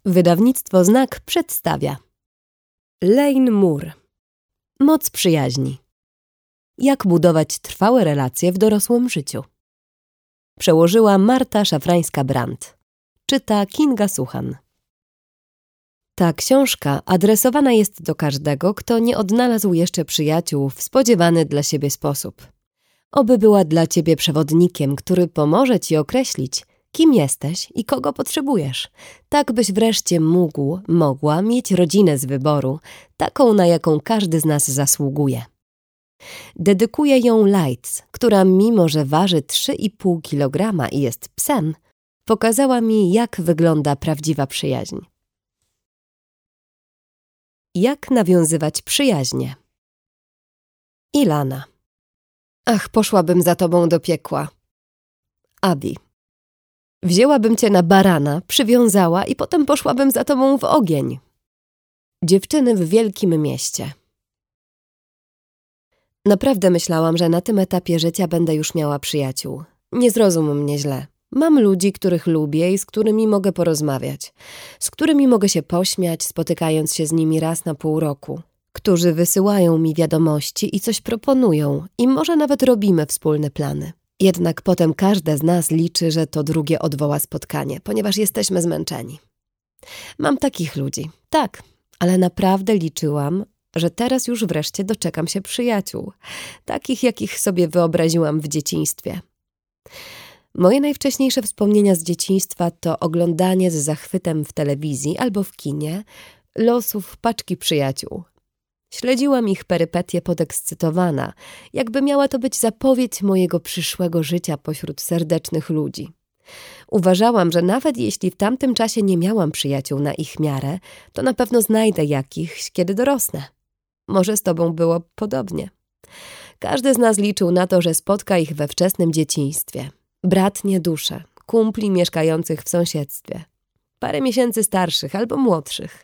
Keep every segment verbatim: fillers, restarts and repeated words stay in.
Wydawnictwo Znak przedstawia Lane Moore. Moc przyjaźni. Jak budować trwałe relacje w dorosłym życiu. Przełożyła Marta Szafrańska-Brandt. Czyta Kinga Suchan. Ta książka adresowana jest do każdego, kto nie odnalazł jeszcze przyjaciół w spodziewany dla siebie sposób. Oby była dla ciebie przewodnikiem, który pomoże ci określić, kim jesteś i kogo potrzebujesz, tak byś wreszcie mógł, mogła mieć rodzinę z wyboru, taką, na jaką każdy z nas zasługuje. Dedykuję ją Lights, która mimo, że waży trzy i pół kilograma i jest psem, pokazała mi, jak wygląda prawdziwa przyjaźń. Jak nawiązywać przyjaźnie? Ilana. Ach, poszłabym za tobą do piekła. Adi. Wzięłabym cię na barana, przywiązała i potem poszłabym za tobą w ogień. Dziewczyny w wielkim mieście. Naprawdę myślałam, że na tym etapie życia będę już miała przyjaciół. Nie zrozum mnie źle. Mam ludzi, których lubię i z którymi mogę porozmawiać, z którymi mogę się pośmiać, spotykając się z nimi raz na pół roku, którzy wysyłają mi wiadomości i coś proponują i może nawet robimy wspólne plany. Jednak potem każde z nas liczy, że to drugie odwoła spotkanie, ponieważ jesteśmy zmęczeni. Mam takich ludzi, tak, ale naprawdę liczyłam, że teraz już wreszcie doczekam się przyjaciół, takich jakich sobie wyobraziłam w dzieciństwie. Moje najwcześniejsze wspomnienia z dzieciństwa to oglądanie z zachwytem w telewizji albo w kinie losów paczki przyjaciół. Śledziłam ich perypetie podekscytowana, jakby miała to być zapowiedź mojego przyszłego życia pośród serdecznych ludzi. Uważałam, że nawet jeśli w tamtym czasie nie miałam przyjaciół na ich miarę, to na pewno znajdę jakichś, kiedy dorosnę. Może z tobą było podobnie. Każdy z nas liczył na to, że spotka ich we wczesnym dzieciństwie. Bratnie dusze, kumpli mieszkających w sąsiedztwie, parę miesięcy starszych albo młodszych.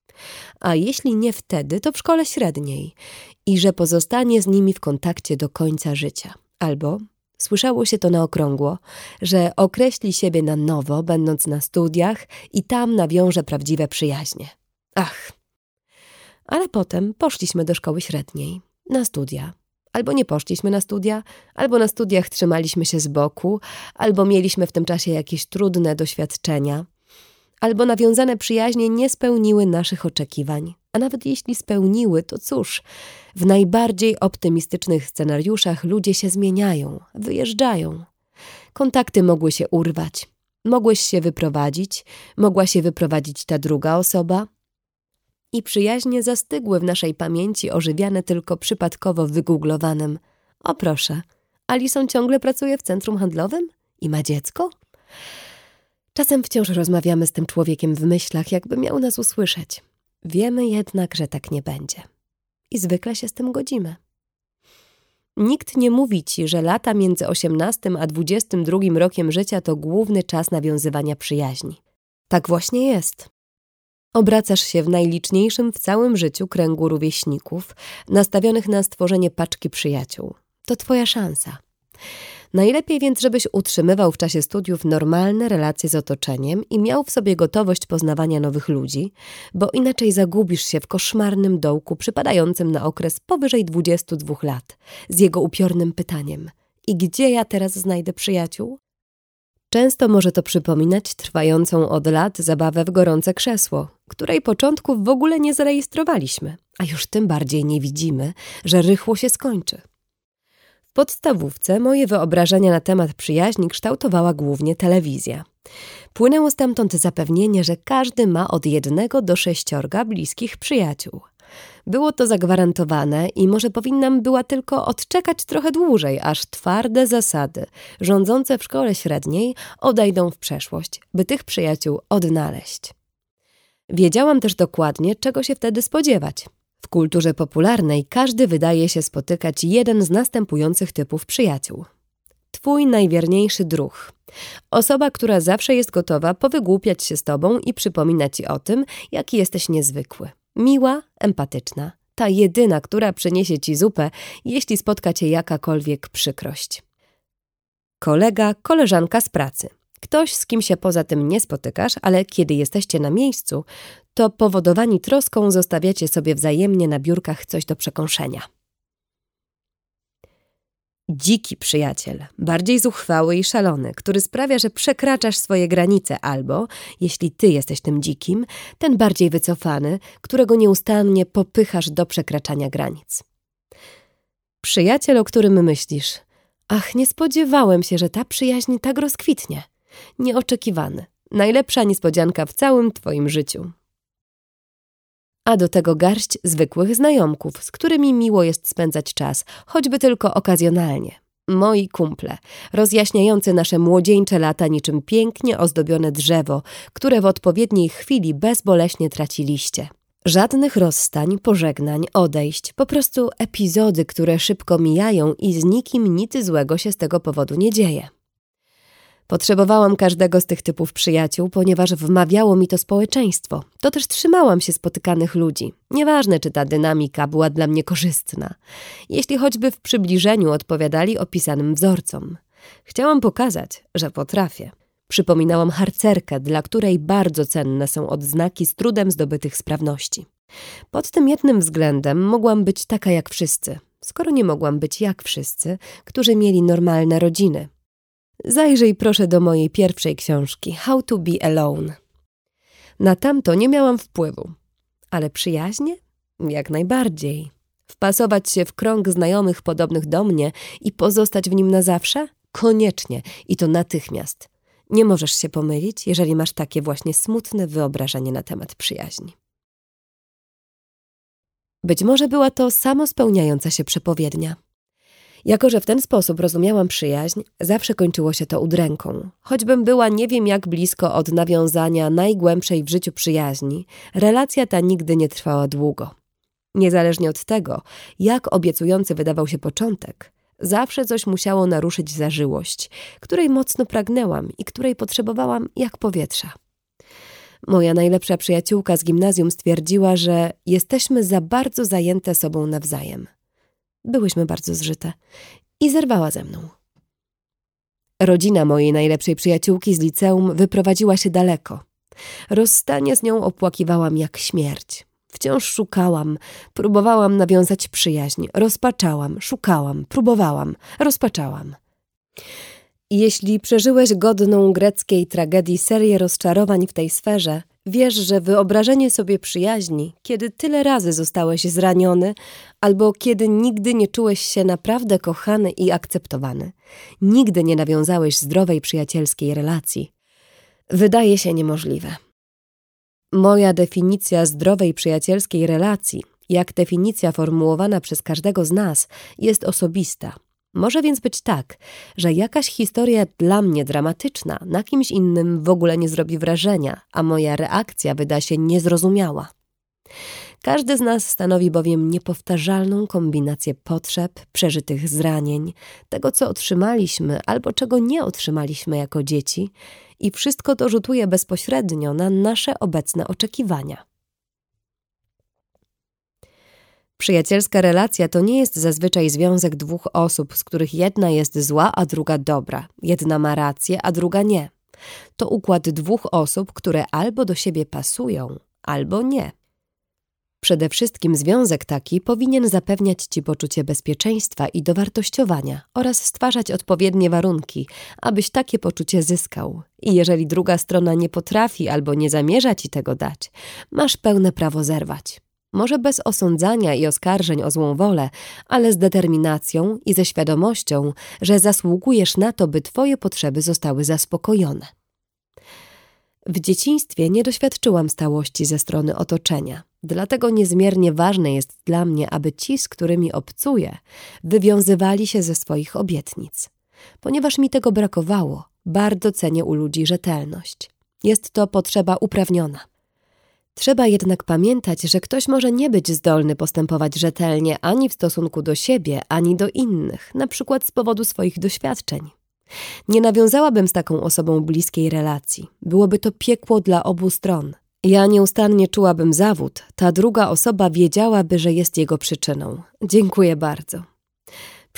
A jeśli nie wtedy, to w szkole średniej i że pozostanie z nimi w kontakcie do końca życia. Albo, słyszało się to na okrągło, że określi siebie na nowo, będąc na studiach i tam nawiąże prawdziwe przyjaźnie. Ach! Ale potem poszliśmy do szkoły średniej, na studia. Albo nie poszliśmy na studia, albo na studiach trzymaliśmy się z boku, albo mieliśmy w tym czasie jakieś trudne doświadczenia, albo nawiązane przyjaźnie nie spełniły naszych oczekiwań. A nawet jeśli spełniły, to cóż, w najbardziej optymistycznych scenariuszach ludzie się zmieniają, wyjeżdżają. Kontakty mogły się urwać, mogłeś się wyprowadzić, mogła się wyprowadzić ta druga osoba. I przyjaźnie zastygły w naszej pamięci, ożywiane tylko przypadkowo wygooglowanym. O proszę, Alison ciągle pracuje w centrum handlowym i ma dziecko? Czasem wciąż rozmawiamy z tym człowiekiem w myślach, jakby miał nas usłyszeć. Wiemy jednak, że tak nie będzie. I zwykle się z tym godzimy. Nikt nie mówi ci, że lata między osiemnastym a dwudziestym drugim rokiem życia to główny czas nawiązywania przyjaźni. Tak właśnie jest. Obracasz się w najliczniejszym w całym życiu kręgu rówieśników, nastawionych na stworzenie paczki przyjaciół. To twoja szansa. Najlepiej więc, żebyś utrzymywał w czasie studiów normalne relacje z otoczeniem i miał w sobie gotowość poznawania nowych ludzi, bo inaczej zagubisz się w koszmarnym dołku przypadającym na okres powyżej dwudziestu dwóch lat, z jego upiornym pytaniem: i gdzie ja teraz znajdę przyjaciół? Często może to przypominać trwającą od lat zabawę w gorące krzesło, której początków w ogóle nie zarejestrowaliśmy, a już tym bardziej nie widzimy, że rychło się skończy. W podstawówce moje wyobrażenia na temat przyjaźni kształtowała głównie telewizja. Płynęło stamtąd zapewnienie, że każdy ma od jednego do sześciorga bliskich przyjaciół. Było to zagwarantowane i może powinnam była tylko odczekać trochę dłużej, aż twarde zasady rządzące w szkole średniej odejdą w przeszłość, by tych przyjaciół odnaleźć. Wiedziałam też dokładnie, czego się wtedy spodziewać. W kulturze popularnej każdy wydaje się spotykać jeden z następujących typów przyjaciół. Twój najwierniejszy druh. Osoba, która zawsze jest gotowa powygłupiać się z tobą i przypomina ci o tym, jaki jesteś niezwykły. Miła, empatyczna. Ta jedyna, która przyniesie ci zupę, jeśli spotka cię jakakolwiek przykrość. Kolega, koleżanka z pracy. Ktoś, z kim się poza tym nie spotykasz, ale kiedy jesteście na miejscu, to powodowani troską zostawiacie sobie wzajemnie na biurkach coś do przekąszenia. Dziki przyjaciel, bardziej zuchwały i szalony, który sprawia, że przekraczasz swoje granice albo, jeśli ty jesteś tym dzikim, ten bardziej wycofany, którego nieustannie popychasz do przekraczania granic. Przyjaciel, o którym myślisz, ach, nie spodziewałem się, że ta przyjaźń tak rozkwitnie. Nieoczekiwany, najlepsza niespodzianka w całym twoim życiu. A do tego garść zwykłych znajomków, z którymi miło jest spędzać czas, choćby tylko okazjonalnie. Moi kumple, rozjaśniający nasze młodzieńcze lata niczym pięknie ozdobione drzewo, które w odpowiedniej chwili bezboleśnie traci liście. Żadnych rozstań, pożegnań, odejść, po prostu epizody, które szybko mijają i z nikim nic złego się z tego powodu nie dzieje. Potrzebowałam każdego z tych typów przyjaciół, ponieważ wmawiało mi to społeczeństwo. To też trzymałam się spotykanych ludzi. Nieważne, czy ta dynamika była dla mnie korzystna. Jeśli choćby w przybliżeniu odpowiadali opisanym wzorcom. Chciałam pokazać, że potrafię. Przypominałam harcerkę, dla której bardzo cenne są odznaki z trudem zdobytych sprawności. Pod tym jednym względem mogłam być taka jak wszyscy, skoro nie mogłam być jak wszyscy, którzy mieli normalne rodziny. Zajrzyj proszę do mojej pierwszej książki How to be alone. Na tamto nie miałam wpływu, ale przyjaźnie? Jak najbardziej. Wpasować się w krąg znajomych podobnych do mnie i pozostać w nim na zawsze? Koniecznie i to natychmiast. Nie możesz się pomylić, jeżeli masz takie właśnie smutne wyobrażenie na temat przyjaźni. Być może była to samospełniająca się przepowiednia. Jako że w ten sposób rozumiałam przyjaźń, zawsze kończyło się to udręką. Choćbym była nie wiem jak blisko od nawiązania najgłębszej w życiu przyjaźni, relacja ta nigdy nie trwała długo. Niezależnie od tego, jak obiecujący wydawał się początek, zawsze coś musiało naruszyć zażyłość, której mocno pragnęłam i której potrzebowałam jak powietrza. Moja najlepsza przyjaciółka z gimnazjum stwierdziła, że jesteśmy za bardzo zajęte sobą nawzajem. Byłyśmy bardzo zżyte i zerwała ze mną. Rodzina mojej najlepszej przyjaciółki z liceum wyprowadziła się daleko. Rozstanie z nią opłakiwałam jak śmierć. Wciąż szukałam, próbowałam nawiązać przyjaźń, rozpaczałam, szukałam, próbowałam, rozpaczałam. Jeśli przeżyłeś godną greckiej tragedii serię rozczarowań w tej sferze, wiesz, że wyobrażenie sobie przyjaźni, kiedy tyle razy zostałeś zraniony, albo kiedy nigdy nie czułeś się naprawdę kochany i akceptowany, nigdy nie nawiązałeś zdrowej przyjacielskiej relacji, wydaje się niemożliwe. Moja definicja zdrowej przyjacielskiej relacji, jak definicja formułowana przez każdego z nas, jest osobista. Może więc być tak, że jakaś historia dla mnie dramatyczna na kimś innym w ogóle nie zrobi wrażenia, a moja reakcja wyda się niezrozumiała. Każdy z nas stanowi bowiem niepowtarzalną kombinację potrzeb, przeżytych zranień, tego co otrzymaliśmy albo czego nie otrzymaliśmy jako dzieci i wszystko to rzutuje bezpośrednio na nasze obecne oczekiwania. Przyjacielska relacja to nie jest zazwyczaj związek dwóch osób, z których jedna jest zła, a druga dobra. Jedna ma rację, a druga nie. To układ dwóch osób, które albo do siebie pasują, albo nie. Przede wszystkim związek taki powinien zapewniać ci poczucie bezpieczeństwa i dowartościowania oraz stwarzać odpowiednie warunki, abyś takie poczucie zyskał. I jeżeli druga strona nie potrafi albo nie zamierza ci tego dać, masz pełne prawo zerwać. Może bez osądzania i oskarżeń o złą wolę, ale z determinacją i ze świadomością, że zasługujesz na to, by twoje potrzeby zostały zaspokojone. W dzieciństwie nie doświadczyłam stałości ze strony otoczenia, dlatego niezmiernie ważne jest dla mnie, aby ci, z którymi obcuję, wywiązywali się ze swoich obietnic. Ponieważ mi tego brakowało, bardzo cenię u ludzi rzetelność. Jest to potrzeba uprawniona. Trzeba jednak pamiętać, że ktoś może nie być zdolny postępować rzetelnie ani w stosunku do siebie, ani do innych, na przykład z powodu swoich doświadczeń. Nie nawiązałabym z taką osobą bliskiej relacji. Byłoby to piekło dla obu stron. Ja nieustannie czułabym zawód, ta druga osoba wiedziałaby, że jest jego przyczyną. Dziękuję bardzo.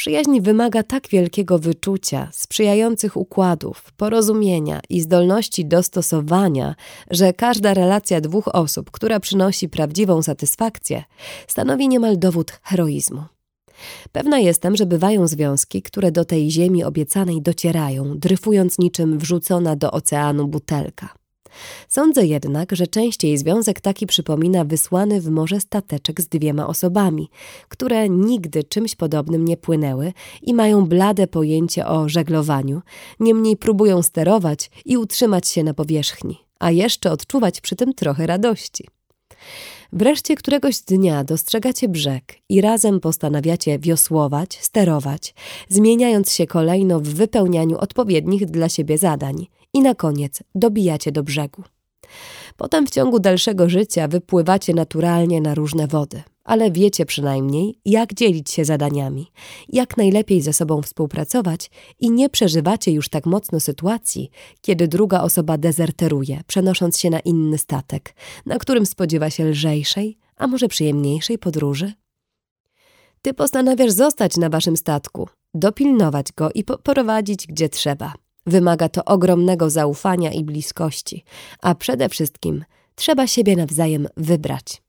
Przyjaźń wymaga tak wielkiego wyczucia, sprzyjających układów, porozumienia i zdolności dostosowania, że każda relacja dwóch osób, która przynosi prawdziwą satysfakcję, stanowi niemal dowód heroizmu. Pewna jestem, że bywają związki, które do tej ziemi obiecanej docierają, dryfując niczym wrzucona do oceanu butelka. Sądzę jednak, że częściej związek taki przypomina wysłany w morze stateczek z dwiema osobami, które nigdy czymś podobnym nie płynęły i mają blade pojęcie o żeglowaniu, niemniej próbują sterować i utrzymać się na powierzchni, a jeszcze odczuwać przy tym trochę radości. Wreszcie któregoś dnia dostrzegacie brzeg i razem postanawiacie wiosłować, sterować, zmieniając się kolejno w wypełnianiu odpowiednich dla siebie zadań i na koniec dobijacie do brzegu. Potem w ciągu dalszego życia wypływacie naturalnie na różne wody, ale wiecie przynajmniej, jak dzielić się zadaniami, jak najlepiej ze sobą współpracować i nie przeżywacie już tak mocno sytuacji, kiedy druga osoba dezerteruje, przenosząc się na inny statek, na którym spodziewa się lżejszej, a może przyjemniejszej podróży. Ty postanawiasz zostać na waszym statku, dopilnować go i poprowadzić gdzie trzeba. Wymaga to ogromnego zaufania i bliskości, a przede wszystkim trzeba siebie nawzajem wybrać.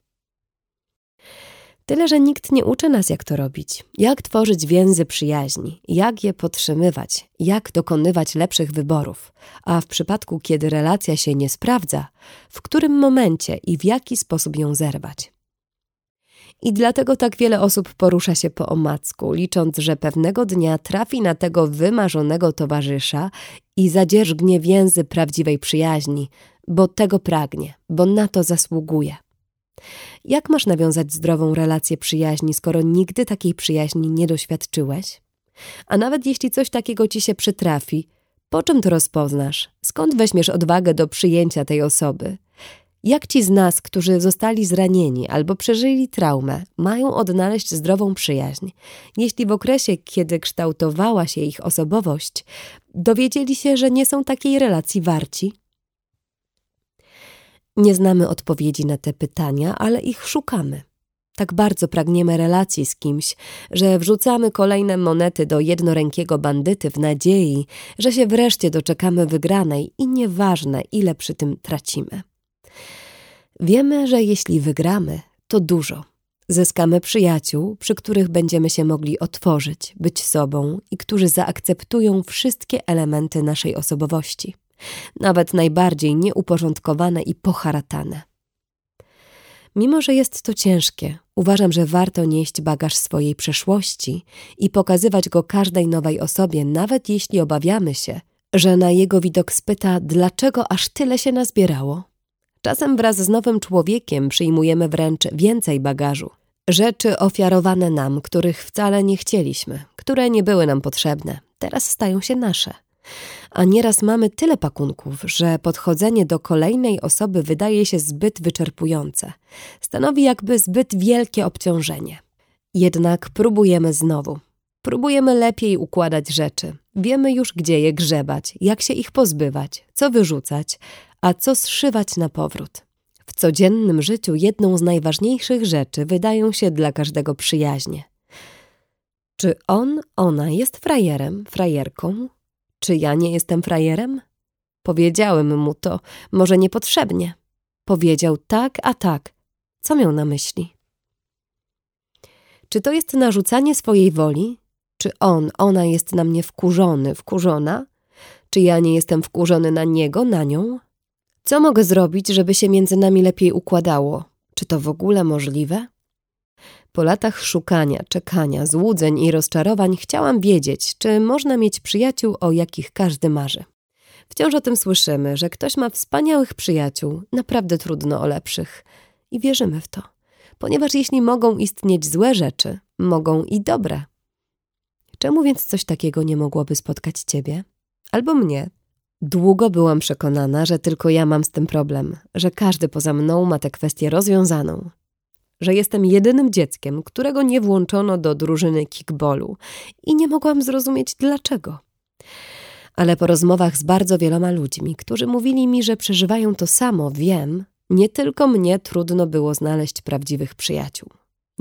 Tyle, że nikt nie uczy nas, jak to robić, jak tworzyć więzy przyjaźni, jak je podtrzymywać, jak dokonywać lepszych wyborów, a w przypadku, kiedy relacja się nie sprawdza, w którym momencie i w jaki sposób ją zerwać. I dlatego tak wiele osób porusza się po omacku, licząc, że pewnego dnia trafi na tego wymarzonego towarzysza i zadzierzgnie więzy prawdziwej przyjaźni, bo tego pragnie, bo na to zasługuje. Jak masz nawiązać zdrową relację przyjaźni, skoro nigdy takiej przyjaźni nie doświadczyłeś? A nawet jeśli coś takiego ci się przytrafi, po czym to rozpoznasz? Skąd weźmiesz odwagę do przyjęcia tej osoby? Jak ci z nas, którzy zostali zranieni albo przeżyli traumę, mają odnaleźć zdrową przyjaźń, jeśli w okresie, kiedy kształtowała się ich osobowość, dowiedzieli się, że nie są takiej relacji warci? Nie znamy odpowiedzi na te pytania, ale ich szukamy. Tak bardzo pragniemy relacji z kimś, że wrzucamy kolejne monety do jednorękiego bandyty w nadziei, że się wreszcie doczekamy wygranej i nieważne, ile przy tym tracimy. Wiemy, że jeśli wygramy, to dużo. Zyskamy przyjaciół, przy których będziemy się mogli otworzyć, być sobą i którzy zaakceptują wszystkie elementy naszej osobowości, nawet najbardziej nieuporządkowane i poharatane. Mimo że jest to ciężkie, uważam, że warto nieść bagaż swojej przeszłości i pokazywać go każdej nowej osobie, nawet jeśli obawiamy się, że na jego widok spyta, dlaczego aż tyle się nazbierało. Czasem wraz z nowym człowiekiem przyjmujemy wręcz więcej bagażu. Rzeczy ofiarowane nam, których wcale nie chcieliśmy, które nie były nam potrzebne, teraz stają się nasze. A nieraz mamy tyle pakunków, że podchodzenie do kolejnej osoby wydaje się zbyt wyczerpujące. Stanowi jakby zbyt wielkie obciążenie. Jednak próbujemy znowu. Próbujemy lepiej układać rzeczy. Wiemy już, gdzie je grzebać, jak się ich pozbywać, co wyrzucać, a co zszywać na powrót. W codziennym życiu jedną z najważniejszych rzeczy wydają się dla każdego przyjaźnie. Czy on, ona jest frajerem, frajerką? Czy ja nie jestem frajerem? Powiedziałem mu to, może niepotrzebnie. Powiedział tak, a tak. Co miał na myśli? Czy to jest narzucanie swojej woli? Czy on, ona jest na mnie wkurzony, wkurzona? Czy ja nie jestem wkurzony na niego, na nią? Co mogę zrobić, żeby się między nami lepiej układało? Czy to w ogóle możliwe? Po latach szukania, czekania, złudzeń i rozczarowań chciałam wiedzieć, czy można mieć przyjaciół, o jakich każdy marzy. Wciąż o tym słyszymy, że ktoś ma wspaniałych przyjaciół, naprawdę trudno o lepszych. I wierzymy w to, ponieważ jeśli mogą istnieć złe rzeczy, mogą i dobre. Czemu więc coś takiego nie mogłoby spotkać ciebie? Albo mnie? Długo byłam przekonana, że tylko ja mam z tym problem, że każdy poza mną ma tę kwestię rozwiązaną. Że jestem jedynym dzieckiem, którego nie włączono do drużyny kickballu i nie mogłam zrozumieć dlaczego. Ale po rozmowach z bardzo wieloma ludźmi, którzy mówili mi, że przeżywają to samo, wiem, nie tylko mnie trudno było znaleźć prawdziwych przyjaciół.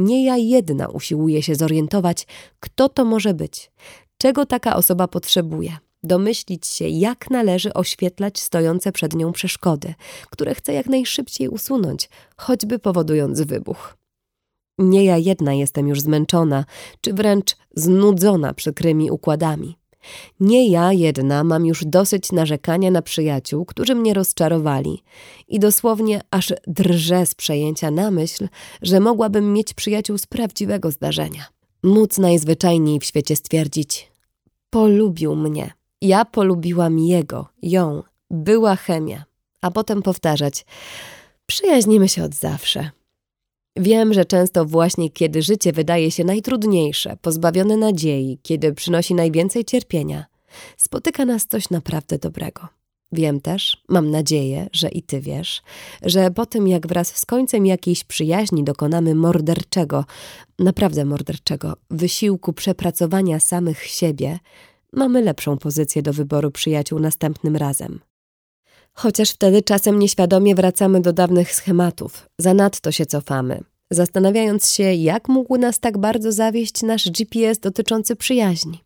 Nie ja jedna usiłuję się zorientować, kto to może być, czego taka osoba potrzebuje, domyślić się, jak należy oświetlać stojące przed nią przeszkody, które chce jak najszybciej usunąć, choćby powodując wybuch. Nie ja jedna jestem już zmęczona, czy wręcz znudzona przykrymi układami. Nie ja jedna mam już dosyć narzekania na przyjaciół, którzy mnie rozczarowali i dosłownie aż drżę z przejęcia na myśl, że mogłabym mieć przyjaciół z prawdziwego zdarzenia. Móc najzwyczajniej w świecie stwierdzić: polubił mnie, ja polubiłam jego, ją, była chemia, a potem powtarzać: przyjaźnimy się od zawsze. Wiem, że często właśnie kiedy życie wydaje się najtrudniejsze, pozbawione nadziei, kiedy przynosi najwięcej cierpienia, spotyka nas coś naprawdę dobrego. Wiem też, mam nadzieję, że i ty wiesz, że po tym jak wraz z końcem jakiejś przyjaźni dokonamy morderczego, naprawdę morderczego, wysiłku przepracowania samych siebie, mamy lepszą pozycję do wyboru przyjaciół następnym razem. Chociaż wtedy czasem nieświadomie wracamy do dawnych schematów, zanadto się cofamy, zastanawiając się, jak mógł nas tak bardzo zawieść nasz G P S dotyczący przyjaźni.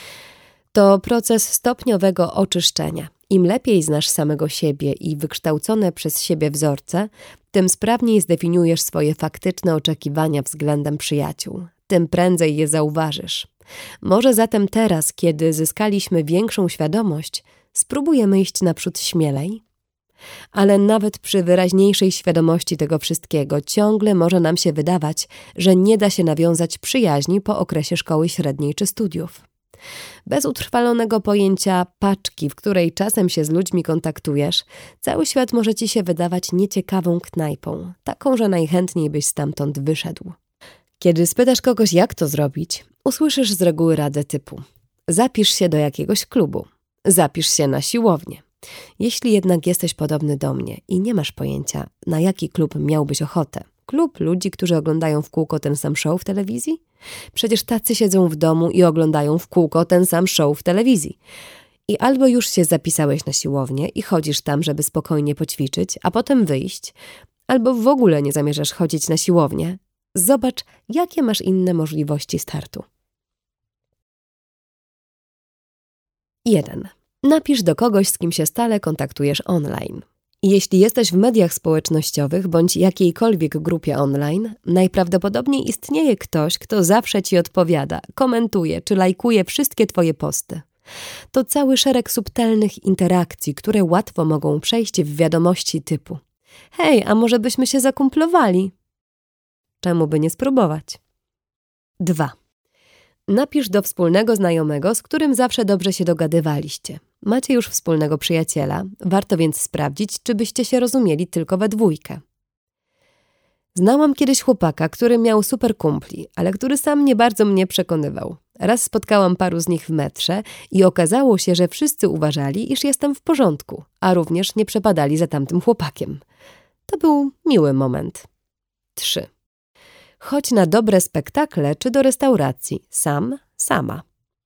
To proces stopniowego oczyszczenia. Im lepiej znasz samego siebie i wykształcone przez siebie wzorce, tym sprawniej zdefiniujesz swoje faktyczne oczekiwania względem przyjaciół, tym prędzej je zauważysz. Może zatem teraz, kiedy zyskaliśmy większą świadomość, spróbujemy iść naprzód śmielej? Ale nawet przy wyraźniejszej świadomości tego wszystkiego ciągle może nam się wydawać, że nie da się nawiązać przyjaźni po okresie szkoły średniej czy studiów. Bez utrwalonego pojęcia paczki, w której czasem się z ludźmi kontaktujesz, cały świat może ci się wydawać nieciekawą knajpą, taką, że najchętniej byś stamtąd wyszedł. Kiedy spytasz kogoś, jak to zrobić, usłyszysz z reguły radę typu: zapisz się do jakiegoś klubu, zapisz się na siłownię. Jeśli jednak jesteś podobny do mnie i nie masz pojęcia, na jaki klub miałbyś ochotę, klub ludzi, którzy oglądają w kółko ten sam show w telewizji? Przecież tacy siedzą w domu i oglądają w kółko ten sam show w telewizji. I albo już się zapisałeś na siłownię i chodzisz tam, żeby spokojnie poćwiczyć, a potem wyjść, albo w ogóle nie zamierzasz chodzić na siłownię. Zobacz, jakie masz inne możliwości startu. jeden. Napisz do kogoś, z kim się stale kontaktujesz online. Jeśli jesteś w mediach społecznościowych bądź jakiejkolwiek grupie online, najprawdopodobniej istnieje ktoś, kto zawsze ci odpowiada, komentuje czy lajkuje wszystkie twoje posty. To cały szereg subtelnych interakcji, które łatwo mogą przejść w wiadomości typu: hej, a może byśmy się zakumplowali? Czemu by nie spróbować? dwa. Napisz do wspólnego znajomego, z którym zawsze dobrze się dogadywaliście. Macie już wspólnego przyjaciela, warto więc sprawdzić, czy byście się rozumieli tylko we dwójkę. Znałam kiedyś chłopaka, który miał super kumpli, ale który sam nie bardzo mnie przekonywał. Raz spotkałam paru z nich w metrze i okazało się, że wszyscy uważali, iż jestem w porządku, a również nie przepadali za tamtym chłopakiem. To był miły moment. trzy. Chodź na dobre spektakle czy do restauracji, sam, sama.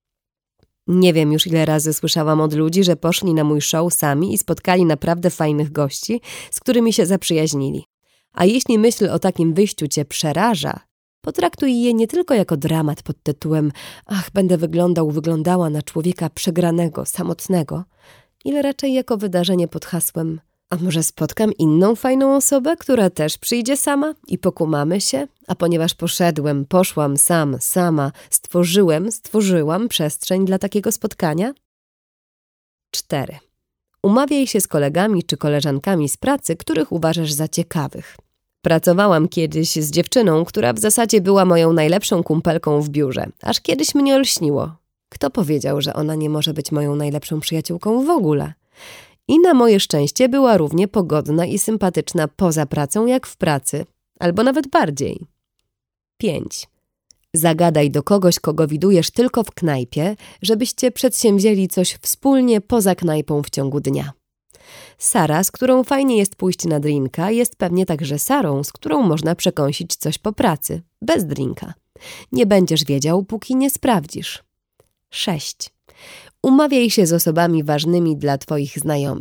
Nie wiem już ile razy słyszałam od ludzi, że poszli na mój show sami i spotkali naprawdę fajnych gości, z którymi się zaprzyjaźnili. A jeśli myśl o takim wyjściu cię przeraża, potraktuj je nie tylko jako dramat pod tytułem ach, będę wyglądał, wyglądała na człowieka przegranego, samotnego, ile raczej jako wydarzenie pod hasłem a może spotkam inną fajną osobę, która też przyjdzie sama i pokumamy się? A ponieważ poszedłem, poszłam sam, sama, stworzyłem, stworzyłam przestrzeń dla takiego spotkania? cztery. Umawiaj się z kolegami czy koleżankami z pracy, których uważasz za ciekawych. Pracowałam kiedyś z dziewczyną, która w zasadzie była moją najlepszą kumpelką w biurze, aż kiedyś mnie olśniło. Kto powiedział, że ona nie może być moją najlepszą przyjaciółką w ogóle? I na moje szczęście była równie pogodna i sympatyczna poza pracą jak w pracy, albo nawet bardziej. pięć. Zagadaj do kogoś, kogo widujesz tylko w knajpie, żebyście przedsięwzięli coś wspólnie poza knajpą w ciągu dnia. Sara, z którą fajnie jest pójść na drinka, jest pewnie także Sarą, z którą można przekąsić coś po pracy, bez drinka. Nie będziesz wiedział, póki nie sprawdzisz. sześć. Umawiaj się z osobami ważnymi dla twoich znajomych.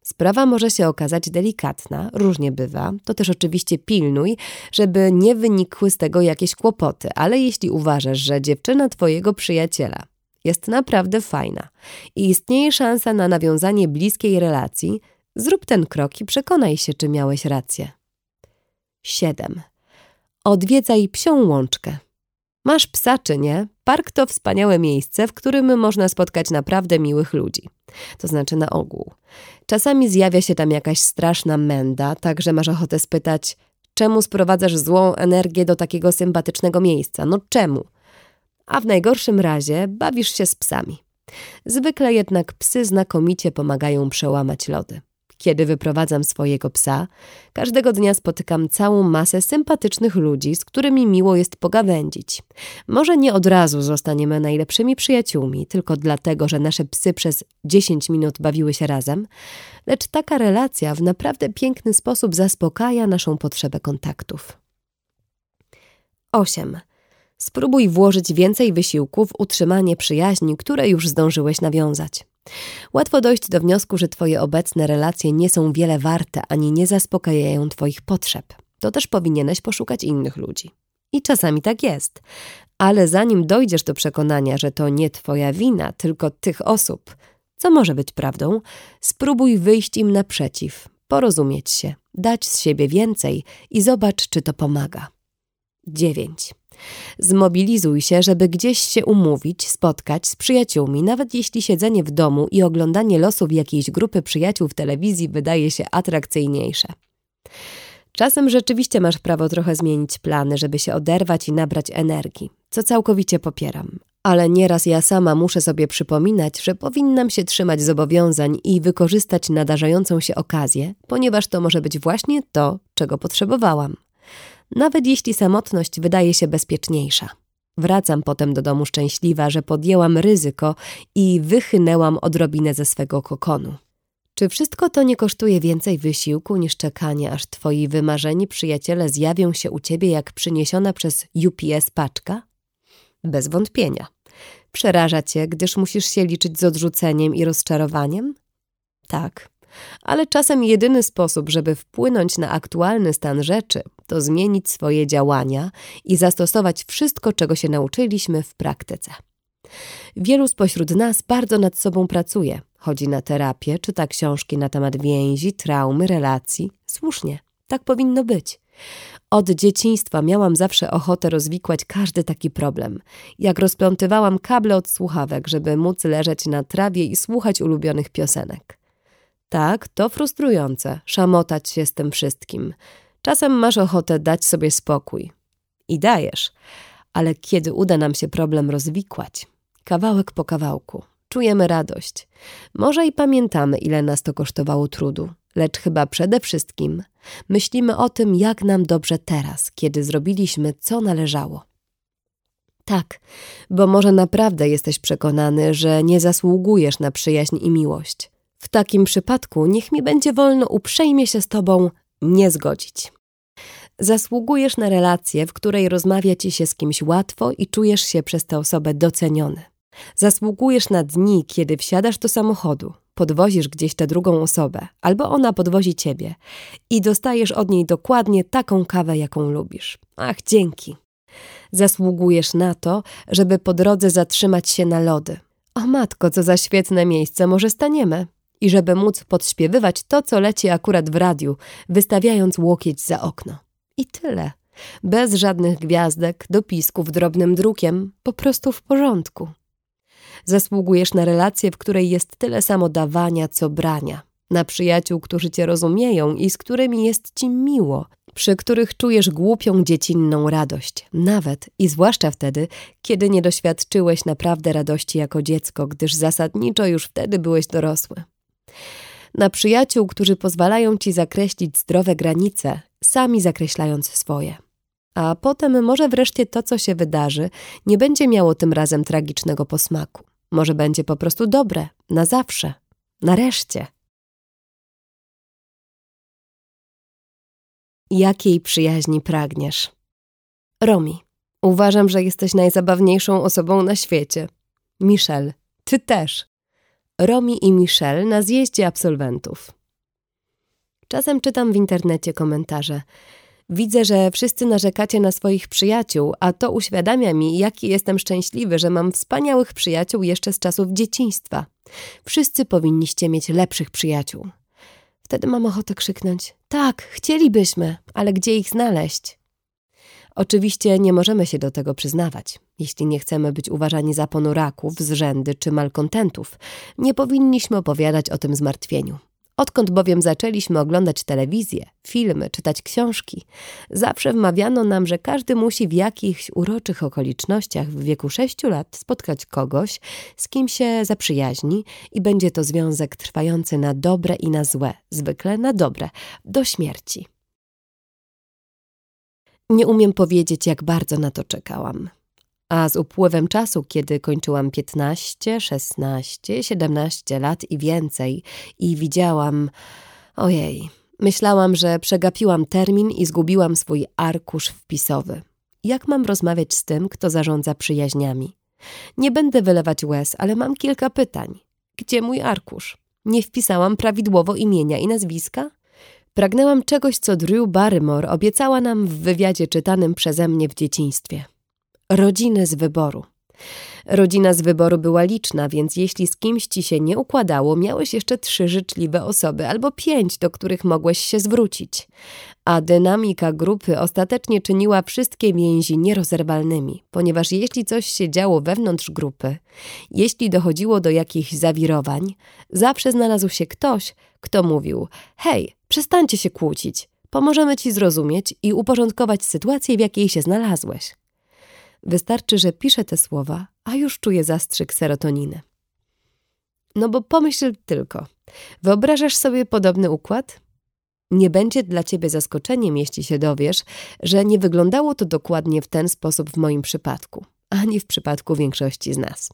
Sprawa może się okazać delikatna, różnie bywa, to też oczywiście pilnuj, żeby nie wynikły z tego jakieś kłopoty, ale jeśli uważasz, że dziewczyna twojego przyjaciela jest naprawdę fajna i istnieje szansa na nawiązanie bliskiej relacji, zrób ten krok i przekonaj się, czy miałeś rację. siedem. Odwiedzaj psią łączkę. Masz psa czy nie? Park to wspaniałe miejsce, w którym można spotkać naprawdę miłych ludzi. To znaczy na ogół. Czasami zjawia się tam jakaś straszna męda, tak że masz ochotę spytać, czemu sprowadzasz złą energię do takiego sympatycznego miejsca? No czemu? A w najgorszym razie bawisz się z psami. Zwykle jednak psy znakomicie pomagają przełamać lody. Kiedy wyprowadzam swojego psa, każdego dnia spotykam całą masę sympatycznych ludzi, z którymi miło jest pogawędzić. Może nie od razu zostaniemy najlepszymi przyjaciółmi, tylko dlatego, że nasze psy przez dziesięć minut bawiły się razem, lecz taka relacja w naprawdę piękny sposób zaspokaja naszą potrzebę kontaktów. osiem. Spróbuj włożyć więcej wysiłku w utrzymanie przyjaźni, które już zdążyłeś nawiązać. Łatwo dojść do wniosku, że twoje obecne relacje nie są wiele warte ani nie zaspokajają twoich potrzeb. To też powinieneś poszukać innych ludzi. I czasami tak jest. Ale zanim dojdziesz do przekonania, że to nie twoja wina, tylko tych osób, co może być prawdą, spróbuj wyjść im naprzeciw, porozumieć się, dać z siebie więcej i zobacz, czy to pomaga. dziewięć. Zmobilizuj się, żeby gdzieś się umówić, spotkać z przyjaciółmi, nawet jeśli siedzenie w domu i oglądanie losów jakiejś grupy przyjaciół w telewizji wydaje się atrakcyjniejsze. Czasem rzeczywiście masz prawo trochę zmienić plany, żeby się oderwać i nabrać energii, co całkowicie popieram. Ale nieraz ja sama muszę sobie przypominać, że powinnam się trzymać zobowiązań i wykorzystać nadarzającą się okazję, ponieważ to może być właśnie to, czego potrzebowałam. Nawet jeśli samotność wydaje się bezpieczniejsza. Wracam potem do domu szczęśliwa, że podjęłam ryzyko i wychynęłam odrobinę ze swego kokonu. Czy wszystko to nie kosztuje więcej wysiłku niż czekanie, aż twoi wymarzeni przyjaciele zjawią się u ciebie jak przyniesiona przez U P S paczka? Bez wątpienia. Przeraża cię, gdyż musisz się liczyć z odrzuceniem i rozczarowaniem? Tak. Ale czasem jedyny sposób, żeby wpłynąć na aktualny stan rzeczy, to zmienić swoje działania i zastosować wszystko, czego się nauczyliśmy w praktyce. Wielu spośród nas bardzo nad sobą pracuje. Chodzi na terapię, czyta książki na temat więzi, traumy, relacji. Słusznie, tak powinno być. Od dzieciństwa miałam zawsze ochotę rozwikłać każdy taki problem. Jak rozplątywałam kable od słuchawek, żeby móc leżeć na trawie i słuchać ulubionych piosenek. Tak, to frustrujące, szamotać się z tym wszystkim. Czasem masz ochotę dać sobie spokój. I dajesz. Ale kiedy uda nam się problem rozwikłać, kawałek po kawałku, czujemy radość. Może i pamiętamy, ile nas to kosztowało trudu, lecz chyba przede wszystkim myślimy o tym, jak nam dobrze teraz, kiedy zrobiliśmy, co należało. Tak, bo może naprawdę jesteś przekonany, że nie zasługujesz na przyjaźń i miłość. W takim przypadku niech mi będzie wolno uprzejmie się z tobą nie zgodzić. Zasługujesz na relację, w której rozmawia ci się z kimś łatwo i czujesz się przez tę osobę doceniony. Zasługujesz na dni, kiedy wsiadasz do samochodu, podwozisz gdzieś tę drugą osobę, albo ona podwozi ciebie i dostajesz od niej dokładnie taką kawę, jaką lubisz. Ach, dzięki. Zasługujesz na to, żeby po drodze zatrzymać się na lody. O matko, co za świetne miejsce, może staniemy? I żeby móc podśpiewywać to, co leci akurat w radiu, wystawiając łokieć za okno. I tyle. Bez żadnych gwiazdek, dopisków drobnym drukiem, po prostu w porządku. Zasługujesz na relację, w której jest tyle samo dawania, co brania. Na przyjaciół, którzy cię rozumieją i z którymi jest ci miło, przy których czujesz głupią, dziecinną radość. Nawet i zwłaszcza wtedy, kiedy nie doświadczyłeś naprawdę radości jako dziecko, gdyż zasadniczo już wtedy byłeś dorosły. Na przyjaciół, którzy pozwalają ci zakreślić zdrowe granice, sami zakreślając swoje. A potem może wreszcie to, co się wydarzy, nie będzie miało tym razem tragicznego posmaku. Może będzie po prostu dobre, na zawsze, nareszcie. Jakiej przyjaźni pragniesz? Romi, uważam, że jesteś najzabawniejszą osobą na świecie. Michelle, ty też. Romi i Michelle na zjeździe absolwentów. Czasem czytam w internecie komentarze. Widzę, że wszyscy narzekacie na swoich przyjaciół, a to uświadamia mi, jaki jestem szczęśliwy, że mam wspaniałych przyjaciół jeszcze z czasów dzieciństwa. Wszyscy powinniście mieć lepszych przyjaciół. Wtedy mam ochotę krzyknąć: tak, chcielibyśmy, ale gdzie ich znaleźć? Oczywiście nie możemy się do tego przyznawać. Jeśli nie chcemy być uważani za ponuraków, zrzędy czy malkontentów, nie powinniśmy opowiadać o tym zmartwieniu. Odkąd bowiem zaczęliśmy oglądać telewizję, filmy, czytać książki, zawsze wmawiano nam, że każdy musi w jakichś uroczych okolicznościach w wieku sześciu lat spotkać kogoś, z kim się zaprzyjaźni i będzie to związek trwający na dobre i na złe, zwykle na dobre, do śmierci. Nie umiem powiedzieć, jak bardzo na to czekałam. A z upływem czasu, kiedy kończyłam piętnaście, szesnaście, siedemnaście lat i więcej i widziałam... Ojej, myślałam, że przegapiłam termin i zgubiłam swój arkusz wpisowy. Jak mam rozmawiać z tym, kto zarządza przyjaźniami? Nie będę wylewać łez, ale mam kilka pytań. Gdzie mój arkusz? Nie wpisałam prawidłowo imienia i nazwiska? Pragnęłam czegoś, co Drew Barrymore obiecała nam w wywiadzie czytanym przeze mnie w dzieciństwie. Rodziny z wyboru. Rodzina z wyboru była liczna, więc jeśli z kimś ci się nie układało, miałeś jeszcze trzy życzliwe osoby albo pięć, do których mogłeś się zwrócić. A dynamika grupy ostatecznie czyniła wszystkie więzi nierozerwalnymi, ponieważ jeśli coś się działo wewnątrz grupy, jeśli dochodziło do jakichś zawirowań, zawsze znalazł się ktoś, kto mówił: hej, przestańcie się kłócić, pomożemy ci zrozumieć i uporządkować sytuację, w jakiej się znalazłeś. Wystarczy, że piszę te słowa, a już czuję zastrzyk serotoniny. No bo pomyśl tylko, wyobrażasz sobie podobny układ? Nie będzie dla ciebie zaskoczeniem, jeśli się dowiesz, że nie wyglądało to dokładnie w ten sposób w moim przypadku, ani w przypadku większości z nas.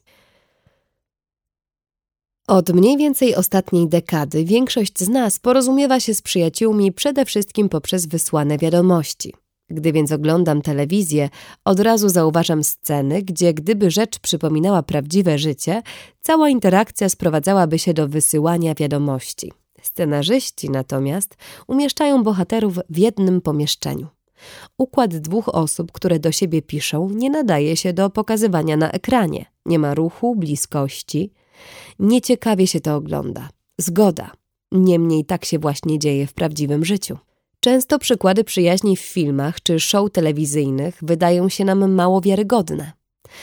Od mniej więcej ostatniej dekady większość z nas porozumiewa się z przyjaciółmi przede wszystkim poprzez wysłane wiadomości. Gdy więc oglądam telewizję, od razu zauważam sceny, gdzie gdyby rzecz przypominała prawdziwe życie, cała interakcja sprowadzałaby się do wysyłania wiadomości. Scenarzyści natomiast umieszczają bohaterów w jednym pomieszczeniu. Układ dwóch osób, które do siebie piszą, nie nadaje się do pokazywania na ekranie. Nie ma ruchu, bliskości. Nieciekawie się to ogląda. Zgoda. Niemniej tak się właśnie dzieje w prawdziwym życiu. Często przykłady przyjaźni w filmach czy show telewizyjnych wydają się nam mało wiarygodne.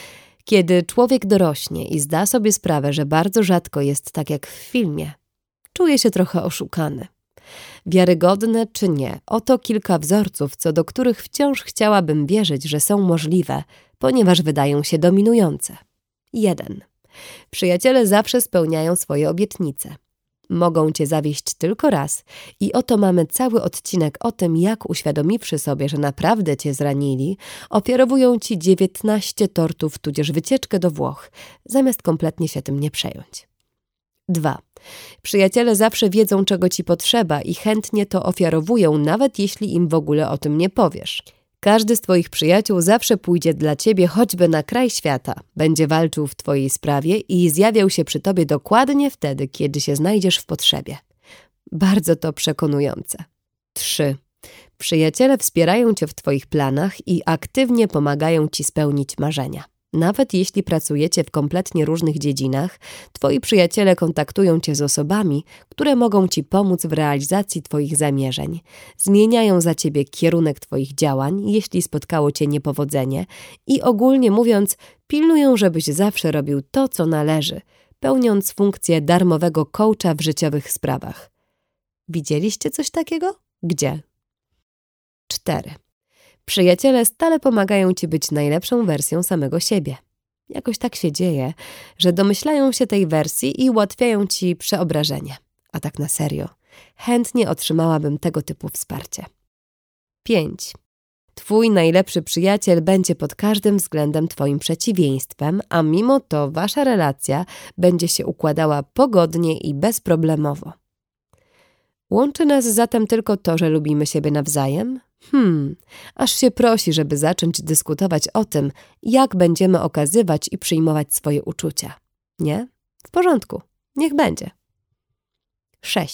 Kiedy człowiek dorośnie i zda sobie sprawę, że bardzo rzadko jest tak jak w filmie, czuje się trochę oszukany. Wiarygodne czy nie, oto kilka wzorców, co do których wciąż chciałabym wierzyć, że są możliwe, ponieważ wydają się dominujące. jeden. Przyjaciele zawsze spełniają swoje obietnice. Mogą cię zawieść tylko raz i oto mamy cały odcinek o tym, jak uświadomiwszy sobie, że naprawdę cię zranili, ofiarowują ci dziewiętnaście tortów tudzież wycieczkę do Włoch, zamiast kompletnie się tym nie przejąć. dwa. Przyjaciele zawsze wiedzą, czego ci potrzeba i chętnie to ofiarowują, nawet jeśli im w ogóle o tym nie powiesz. Każdy z twoich przyjaciół zawsze pójdzie dla ciebie choćby na kraj świata, będzie walczył w twojej sprawie i zjawiał się przy tobie dokładnie wtedy, kiedy się znajdziesz w potrzebie. Bardzo to przekonujące. trzy. Przyjaciele wspierają cię w twoich planach i aktywnie pomagają ci spełnić marzenia. Nawet jeśli pracujecie w kompletnie różnych dziedzinach, twoi przyjaciele kontaktują cię z osobami, które mogą ci pomóc w realizacji twoich zamierzeń. Zmieniają za ciebie kierunek twoich działań, jeśli spotkało cię niepowodzenie i ogólnie mówiąc, pilnują, żebyś zawsze robił to, co należy, pełniąc funkcję darmowego coacha w życiowych sprawach. Widzieliście coś takiego? Gdzie? cztery. Przyjaciele stale pomagają ci być najlepszą wersją samego siebie. Jakoś tak się dzieje, że domyślają się tej wersji i ułatwiają ci przeobrażenie. A tak na serio, chętnie otrzymałabym tego typu wsparcie. pięć. Twój najlepszy przyjaciel będzie pod każdym względem twoim przeciwieństwem, a mimo to wasza relacja będzie się układała pogodnie i bezproblemowo. Łączy nas zatem tylko to, że lubimy siebie nawzajem? Hmm, aż się prosi, żeby zacząć dyskutować o tym, jak będziemy okazywać i przyjmować swoje uczucia. Nie? W porządku, niech będzie. sześć.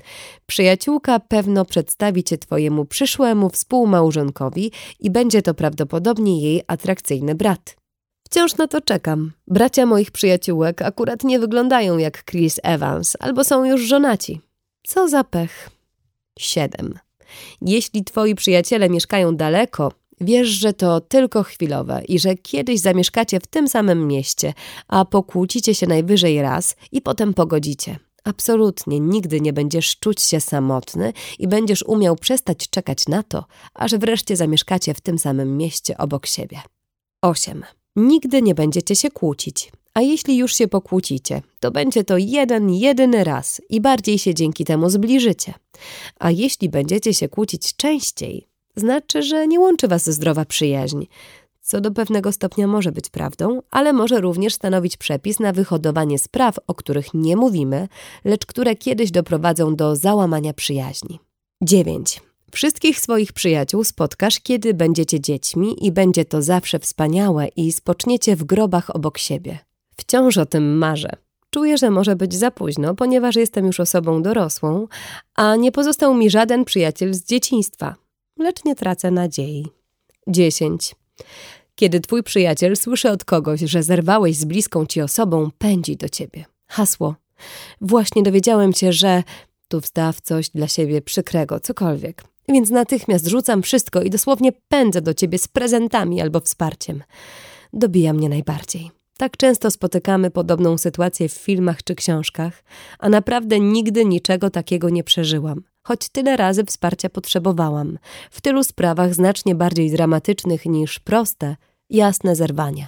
Przyjaciółka pewno przedstawi cię twojemu przyszłemu współmałżonkowi i będzie to prawdopodobnie jej atrakcyjny brat. Wciąż na to czekam. Bracia moich przyjaciółek akurat nie wyglądają jak Chris Evans, albo są już żonaci. Co za pech. siedem. Jeśli twoi przyjaciele mieszkają daleko, wiesz, że to tylko chwilowe i że kiedyś zamieszkacie w tym samym mieście, a pokłócicie się najwyżej raz i potem pogodzicie. Absolutnie nigdy nie będziesz czuć się samotny i będziesz umiał przestać czekać na to, aż wreszcie zamieszkacie w tym samym mieście obok siebie. osiem. Nigdy nie będziecie się kłócić, a jeśli już się pokłócicie, to będzie to jeden, jedyny raz i bardziej się dzięki temu zbliżycie. A jeśli będziecie się kłócić częściej, znaczy, że nie łączy was zdrowa przyjaźń, co do pewnego stopnia może być prawdą, ale może również stanowić przepis na wyhodowanie spraw, o których nie mówimy, lecz które kiedyś doprowadzą do załamania przyjaźni. dziewięć. Wszystkich swoich przyjaciół spotkasz, kiedy będziecie dziećmi i będzie to zawsze wspaniałe i spoczniecie w grobach obok siebie. Wciąż o tym marzę. Czuję, że może być za późno, ponieważ jestem już osobą dorosłą, a nie pozostał mi żaden przyjaciel z dzieciństwa. Lecz nie tracę nadziei. dziesięć. Kiedy twój przyjaciel słyszy od kogoś, że zerwałeś z bliską ci osobą, pędzi do ciebie. Hasło. Właśnie dowiedziałem się, że... Tu wstaw coś dla siebie przykrego, cokolwiek. Więc natychmiast rzucam wszystko i dosłownie pędzę do ciebie z prezentami albo wsparciem. Dobija mnie najbardziej. Tak często spotykamy podobną sytuację w filmach czy książkach, a naprawdę nigdy niczego takiego nie przeżyłam. Choć tyle razy wsparcia potrzebowałam. W tylu sprawach znacznie bardziej dramatycznych niż proste, jasne zerwania.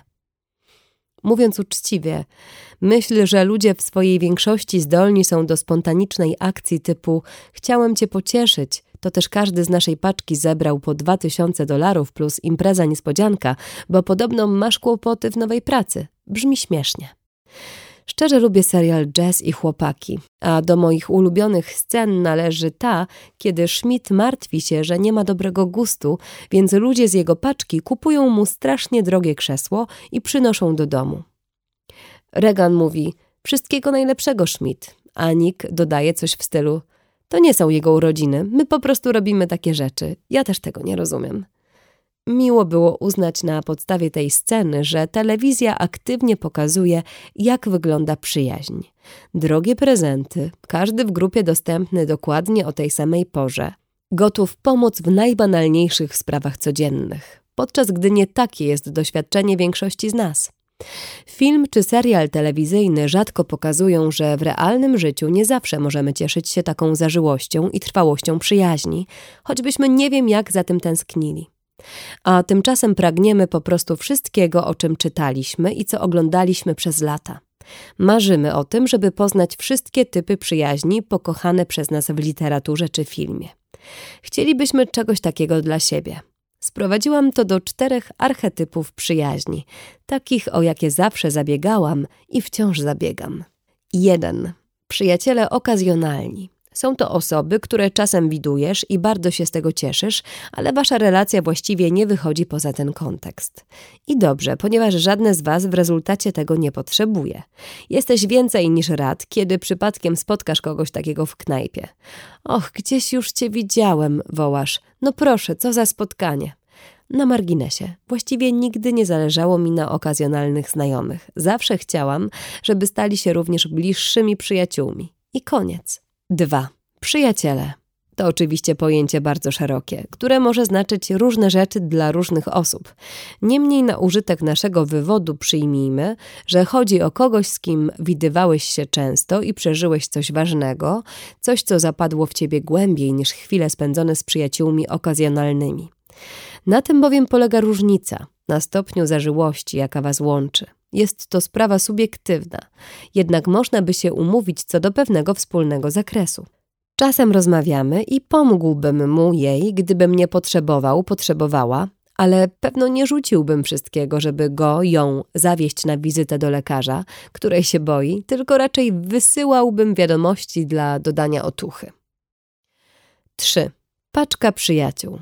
Mówiąc uczciwie, myśl, że ludzie w swojej większości zdolni są do spontanicznej akcji typu chciałem cię pocieszyć, to też każdy z naszej paczki zebrał po dwa tysiące dolarów plus impreza niespodzianka, bo podobno masz kłopoty w nowej pracy. Brzmi śmiesznie. Szczerze lubię serial Jazz i chłopaki, a do moich ulubionych scen należy ta, kiedy Schmidt martwi się, że nie ma dobrego gustu, więc ludzie z jego paczki kupują mu strasznie drogie krzesło i przynoszą do domu. Regan mówi, wszystkiego najlepszego, Schmidt, a Nick dodaje coś w stylu, to nie są jego urodziny, my po prostu robimy takie rzeczy, ja też tego nie rozumiem. Miło było uznać na podstawie tej sceny, że telewizja aktywnie pokazuje, jak wygląda przyjaźń. Drogie prezenty, każdy w grupie dostępny dokładnie o tej samej porze. Gotów pomóc w najbanalniejszych sprawach codziennych, podczas gdy nie takie jest doświadczenie większości z nas. Film czy serial telewizyjny rzadko pokazują, że w realnym życiu nie zawsze możemy cieszyć się taką zażyłością i trwałością przyjaźni, choćbyśmy nie wiem jak za tym tęsknili. A tymczasem pragniemy po prostu wszystkiego, o czym czytaliśmy i co oglądaliśmy przez lata. Marzymy o tym, żeby poznać wszystkie typy przyjaźni pokochane przez nas w literaturze czy filmie. Chcielibyśmy czegoś takiego dla siebie. Sprowadziłam to do czterech archetypów przyjaźni, takich o jakie zawsze zabiegałam i wciąż zabiegam. jeden. Przyjaciele okazjonalni. Są to osoby, które czasem widujesz i bardzo się z tego cieszysz, ale wasza relacja właściwie nie wychodzi poza ten kontekst. I dobrze, ponieważ żadne z was w rezultacie tego nie potrzebuje. Jesteś więcej niż rad, kiedy przypadkiem spotkasz kogoś takiego w knajpie. Och, gdzieś już cię widziałem, wołasz. No proszę, co za spotkanie. Na marginesie. Właściwie nigdy nie zależało mi na okazjonalnych znajomych. Zawsze chciałam, żeby stali się również bliższymi przyjaciółmi. I koniec. dwa. Przyjaciele. To oczywiście pojęcie bardzo szerokie, które może znaczyć różne rzeczy dla różnych osób. Niemniej na użytek naszego wywodu przyjmijmy, że chodzi o kogoś, z kim widywałeś się często i przeżyłeś coś ważnego, coś, co zapadło w ciebie głębiej niż chwile spędzone z przyjaciółmi okazjonalnymi. Na tym bowiem polega różnica, na stopniu zażyłości, jaka was łączy. Jest to sprawa subiektywna, jednak można by się umówić co do pewnego wspólnego zakresu. Czasem rozmawiamy i pomógłbym mu jej, gdyby mnie potrzebował, potrzebowała, ale pewno nie rzuciłbym wszystkiego, żeby go, ją zawieźć na wizytę do lekarza, której się boi, tylko raczej wysyłałbym wiadomości dla dodania otuchy. trzy. Paczka przyjaciół.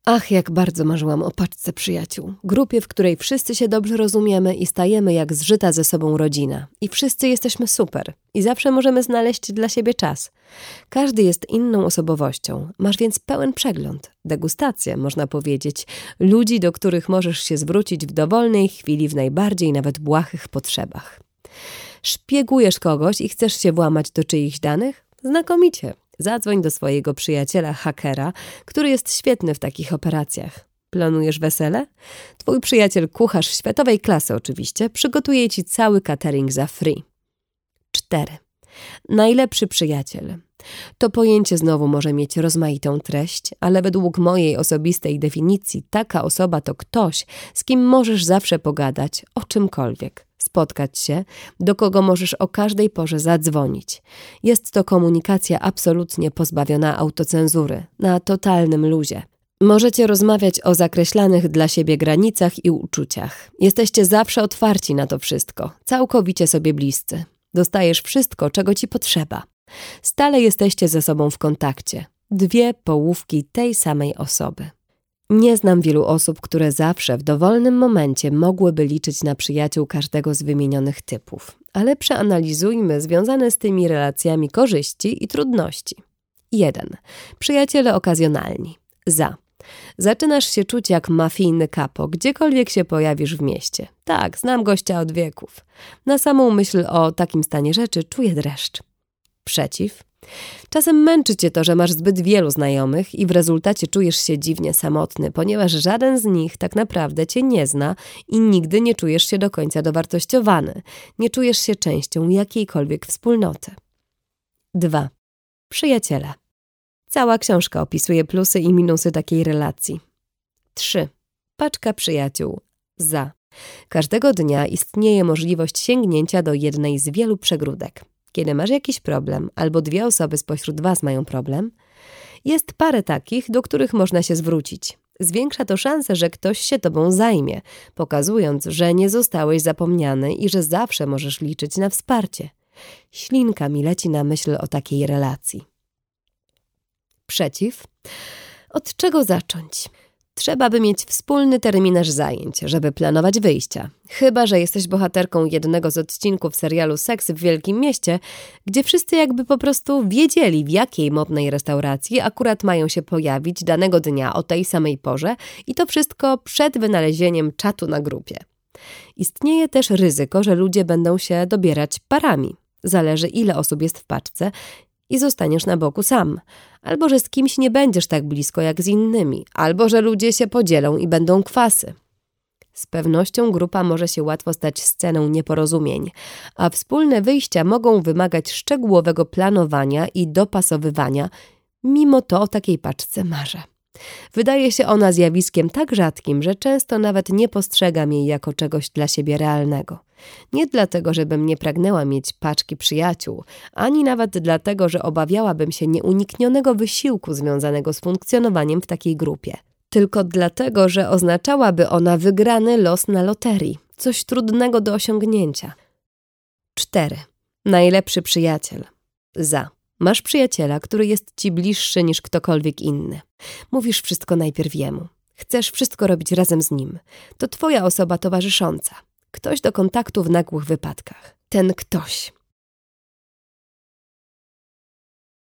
Ach, jak bardzo marzyłam o paczce przyjaciół. Grupie, w której wszyscy się dobrze rozumiemy i stajemy jak zżyta ze sobą rodzina. I wszyscy jesteśmy super. I zawsze możemy znaleźć dla siebie czas. Każdy jest inną osobowością. Masz więc pełen przegląd. Degustację, można powiedzieć. Ludzi, do których możesz się zwrócić w dowolnej chwili w najbardziej nawet błahych potrzebach. Szpiegujesz kogoś i chcesz się włamać do czyichś danych? Znakomicie. Zadzwoń do swojego przyjaciela hakera, który jest świetny w takich operacjach. Planujesz wesele? Twój przyjaciel kucharz światowej klasy oczywiście przygotuje ci cały catering za free. cztery. Najlepszy przyjaciel. To pojęcie znowu może mieć rozmaitą treść, ale według mojej osobistej definicji taka osoba to ktoś, z kim możesz zawsze pogadać o czymkolwiek. Spotkać się, do kogo możesz o każdej porze zadzwonić. Jest to komunikacja absolutnie pozbawiona autocenzury, na totalnym luzie. Możecie rozmawiać o zakreślanych dla siebie granicach i uczuciach. Jesteście zawsze otwarci na to wszystko, całkowicie sobie bliscy. Dostajesz wszystko, czego ci potrzeba. Stale jesteście ze sobą w kontakcie. Dwie połówki tej samej osoby. Nie znam wielu osób, które zawsze w dowolnym momencie mogłyby liczyć na przyjaciół każdego z wymienionych typów. Ale przeanalizujmy związane z tymi relacjami korzyści i trudności. jeden. Przyjaciele okazjonalni. Za. Zaczynasz się czuć jak mafijny kapo, gdziekolwiek się pojawisz w mieście. Tak, znam gościa od wieków. Na samą myśl o takim stanie rzeczy czuję dreszcz. Przeciw. Czasem męczy cię to, że masz zbyt wielu znajomych i w rezultacie czujesz się dziwnie samotny, ponieważ żaden z nich tak naprawdę cię nie zna i nigdy nie czujesz się do końca dowartościowany. Nie czujesz się częścią jakiejkolwiek wspólnoty. dwa. Przyjaciele. Cała książka opisuje plusy i minusy takiej relacji. trzy. Paczka przyjaciół. Za. Każdego dnia istnieje możliwość sięgnięcia do jednej z wielu przegródek. Kiedy masz jakiś problem, albo dwie osoby spośród was mają problem, jest parę takich, do których można się zwrócić. Zwiększa to szansę, że ktoś się tobą zajmie, pokazując, że nie zostałeś zapomniany i że zawsze możesz liczyć na wsparcie. Ślinka mi leci na myśl o takiej relacji. Przeciw. Od czego zacząć? Trzeba by mieć wspólny terminarz zajęć, żeby planować wyjścia. Chyba że jesteś bohaterką jednego z odcinków serialu Seks w Wielkim Mieście, gdzie wszyscy jakby po prostu wiedzieli, w jakiej modnej restauracji akurat mają się pojawić danego dnia o tej samej porze i to wszystko przed wynalezieniem czatu na grupie. Istnieje też ryzyko, że ludzie będą się dobierać parami. Zależy, ile osób jest w paczce i zostaniesz na boku sam. Albo że z kimś nie będziesz tak blisko jak z innymi. Albo że ludzie się podzielą i będą kwasy. Z pewnością grupa może się łatwo stać sceną nieporozumień, a wspólne wyjścia mogą wymagać szczegółowego planowania i dopasowywania. Mimo to o takiej paczce marzę. Wydaje się ona zjawiskiem tak rzadkim, że często nawet nie postrzegam jej jako czegoś dla siebie realnego. Nie dlatego, żebym nie pragnęła mieć paczki przyjaciół, ani nawet dlatego, że obawiałabym się nieuniknionego wysiłku związanego z funkcjonowaniem w takiej grupie. Tylko dlatego, że oznaczałaby ona wygrany los na loterii, coś trudnego do osiągnięcia. cztery. Najlepszy przyjaciel. Za. Masz przyjaciela, który jest ci bliższy niż ktokolwiek inny. Mówisz wszystko najpierw jemu. Chcesz wszystko robić razem z nim. To twoja osoba towarzysząca. Ktoś do kontaktu w nagłych wypadkach. Ten ktoś.